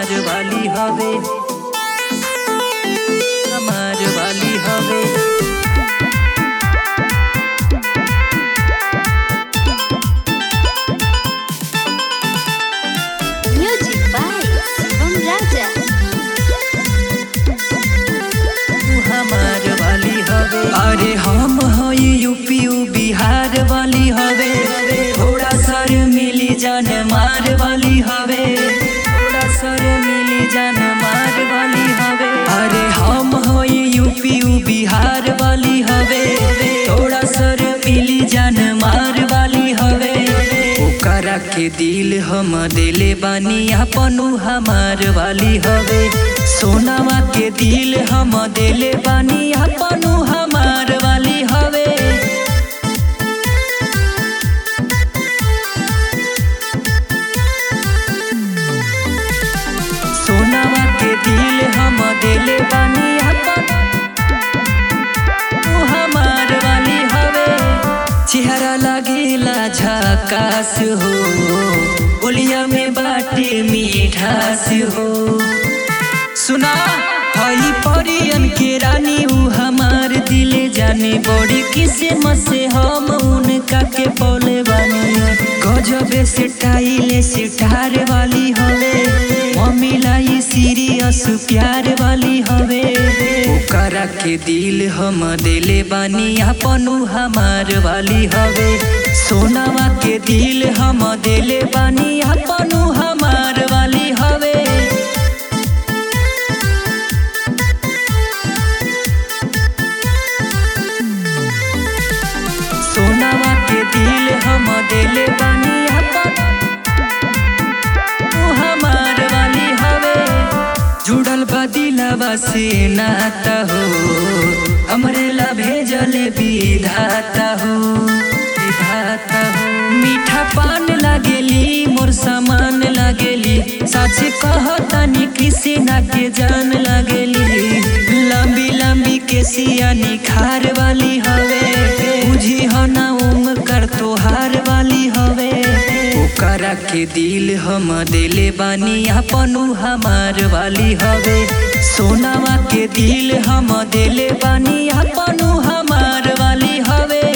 हमार वाली हवे, हमार वाली हवे। Music by Shivam Raja. तू हमार वाली हवे। अरे हम हई यूपी बिहार वाली हवे, थोड़ा सर मिली जान मार वाली हवे, थोड़ा सर मिली जान मार वाली हवे। अरे हम हई यूपी बिहार वाली हवे, थोड़ा सर मिली जान मार वाली हवे। ओकरा के दिल हम दिले बानी अपनू हमार वाली हवे, सोनावा के दिल हम दिले बानी अपनू हमार वाली हवे। सोनावा के दिल हम दिले बानी अपनू हमार वाली हवे। चेहरा लागेला झकास हो, बोलिया में बाटे मीठास हो। सुना हई परियन के रानी ऊ हमार दिले जाने, बड़ी किस्मत से हम उनका के पौले बानी। गजबे से टाइले सितार वाली हवे, मम्मीला ई सीरियस प्यार वाली हवे। ओकरा के दिल हम दिले बानी अपनू हमार वाली हवे, सोनावा के दिल हम दिले बानी अपनू हमार वाली हवे। सोनावा के दिल हम दिले बानी अपनू हमार वाली हवे। जुड़ल बा दिलवा से नाता हो, हमरे ला भेजल विधाता हो, विधाता हो। मीठा पान लागेली मोर सामान लागेली, सच कहतानी किसी ना के जान लागेली। लंबी लंबी केसिया निखार वाली हवे, बुझी हो ना उमकर तोहार वाली हवे। ओकरा के दिल हम दिले बानी अपनू हमार वाली हवे, सोनावा के दिल हम दिले बानी अपनू हमार वाली हवे।